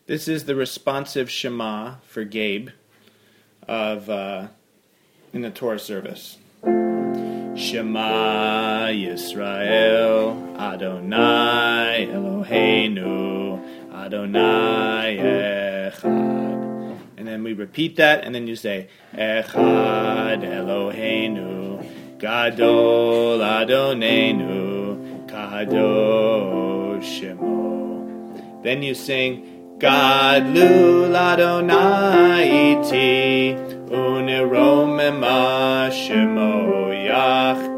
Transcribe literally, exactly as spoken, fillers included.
This is the responsive Shema for Gabe of uh, in the Torah service. Shema Yisrael, Adonai Eloheinu, Adonai Echad. And then we repeat that, and then you say, Echad Eloheinu, Gadol Adonenu, Kadosh Shemo. Then you sing, Gadlul Adonai iti, Uneromema Shemo Yach